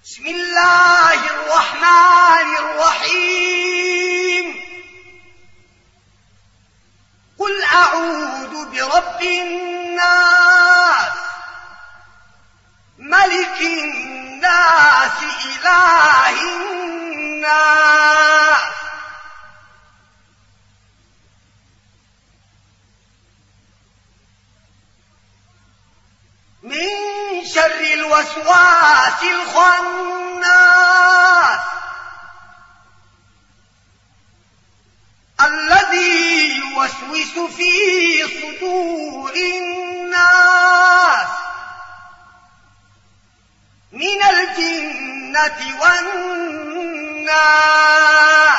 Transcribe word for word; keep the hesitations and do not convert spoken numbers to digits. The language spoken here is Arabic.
بسم الله الرحمن الرحيم قل أعوذ برب الناس ملك الناس إله الناس من شر الوسواس الخناس الذي يوسوس في صدور الناس من الجنة والناس